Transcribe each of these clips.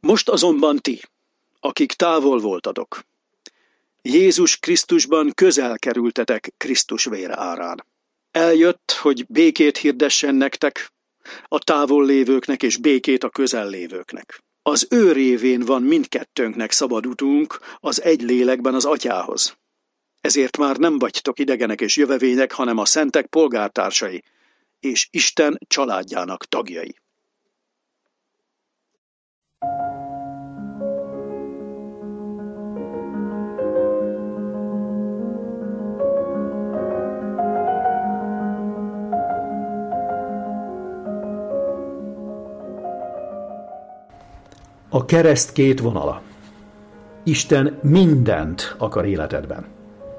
Most azonban ti, akik távol voltatok, Jézus Krisztusban közel kerültetek Krisztus vére árán. Eljött, hogy békét hirdessen nektek, a távol lévőknek és békét a közel lévőknek. Az ő révén van mindkettőnknek szabad utunk az egy lélekben az Atyához. Ezért már nem vagytok idegenek és jövevények, hanem a szentek polgártársai, és Isten családjának tagjai. A kereszt két vonala. Isten mindent akar életedben.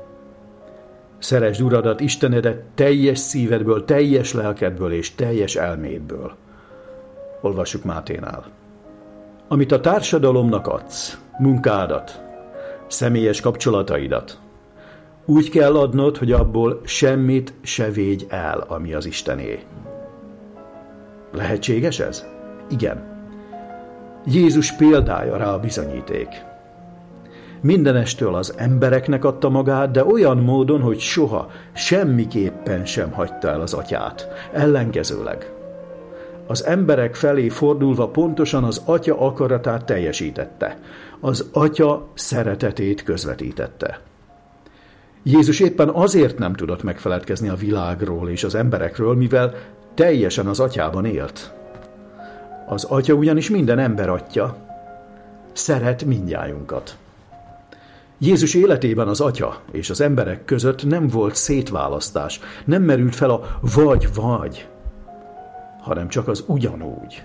Szeresd Uradat, Istenedet teljes szívedből, teljes lelkedből és teljes elmédből. Olvassuk Máténál. Amit a társadalomnak adsz, munkádat, személyes kapcsolataidat, úgy kell adnod, hogy abból semmit se védj el, ami az Istené. Lehetséges ez? Igen. Jézus példája rá a bizonyíték. Mindenestől az embereknek adta magát, de olyan módon, hogy soha, semmiképpen sem hagyta el az Atyát. Ellenkezőleg. Az emberek felé fordulva pontosan az Atya akaratát teljesítette. Az Atya szeretetét közvetítette. Jézus éppen azért nem tudott megfeledkezni a világról és az emberekről, mivel teljesen az Atyában élt. Az Atya ugyanis minden ember Atya, szeret mindnyájunkat. Jézus életében az Atya és az emberek között nem volt szétválasztás, nem merült fel a vagy-vagy, hanem csak az ugyanúgy.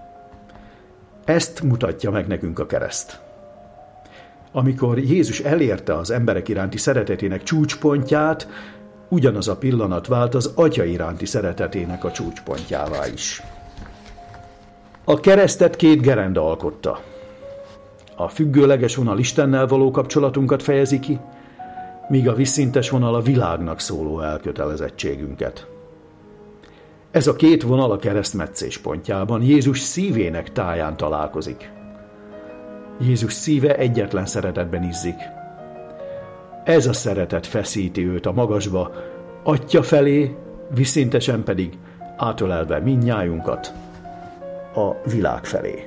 Ezt mutatja meg nekünk a kereszt. Amikor Jézus elérte az emberek iránti szeretetének csúcspontját, ugyanaz a pillanat vált az Atya iránti szeretetének a csúcspontjává is. A keresztet két gerenda alkotta. A függőleges vonal Istennel való kapcsolatunkat fejezi ki, míg a vízszintes vonal a világnak szóló elkötelezettségünket. Ez a két vonal a keresztmetszés pontjában Jézus szívének táján találkozik. Jézus szíve egyetlen szeretetben izzik. Ez a szeretet feszíti őt a magasba, Atya felé, vízszintesen pedig átölelve mindnyájunkat a világ felé.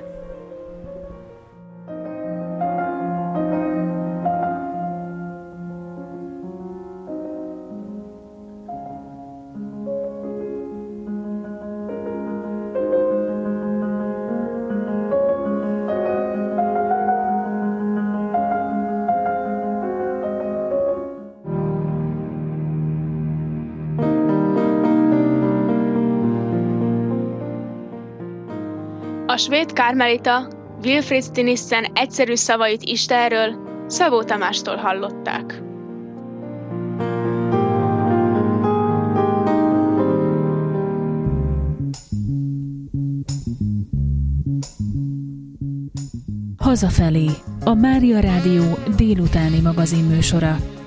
A svéd kármelita Wilfrid Stinissen egyszerű szavait Istenről Szabó Tamástól hallották. Hazafelé, a Mária Rádió délutáni magazinműsora.